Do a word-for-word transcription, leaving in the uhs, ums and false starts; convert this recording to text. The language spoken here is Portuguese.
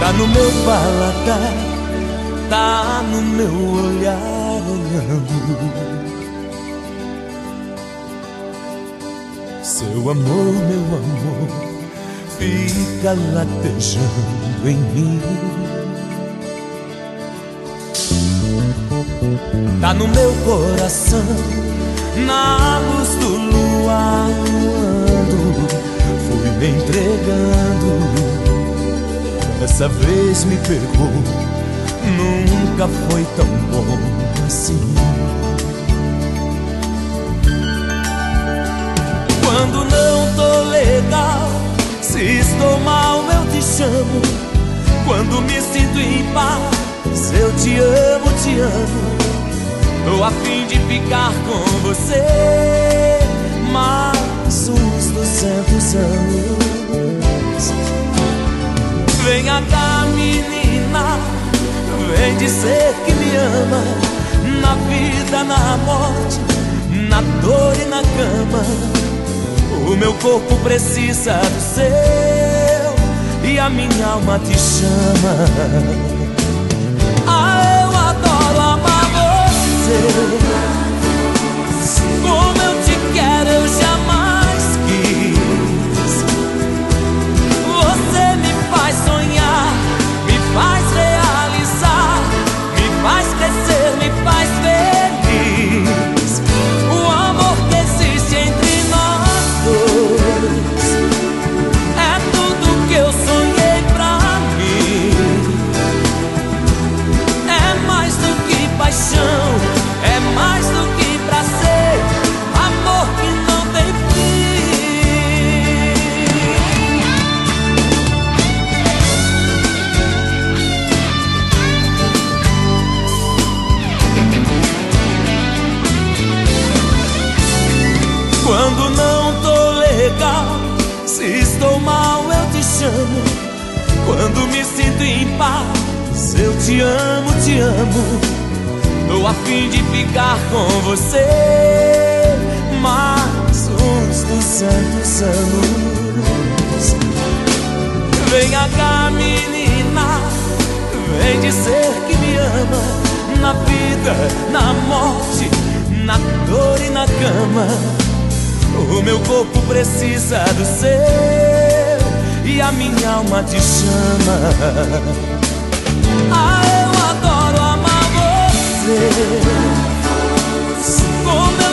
Tá no meu paladar, tá no meu olhar olhando. Seu amor, meu amor, fica latejando em mim. Tá no meu coração, na luz do luar voando, fui me entregando. Dessa vez me pegou, nunca foi tão bom assim. Quando não tô legal, se estou mal eu te chamo. Quando me sinto em paz, eu te amo, te amo. Tô a fim de ficar com você mais uns duzentos anos. Venha cá, menina, vem dizer que me ama. Na vida, na morte, na dor e na cama. O meu corpo precisa do seu e a minha alma te chama. Ah, eu adoro amar você. Como eu te quero, eu jamais quis. Você me faz sonhar, me faz realizar, me faz crescer, me faz feliz. O amor que existe entre nós dois é tudo que eu sonhei pra mim. É mais do que paixão, é mais do que prazer, amor que não tem fim. Quando não tô legal, se estou mal eu te chamo. Quando me sinto em paz, eu te amo, te amo. Tô a fim de ficar com você mais uns duzentos anos. Venha cá, menina, vem dizer que me ama. Na vida, na morte, na dor e na cama. O meu corpo precisa do seu e a minha alma te chama. Ah, eu adoro amar você. Como eu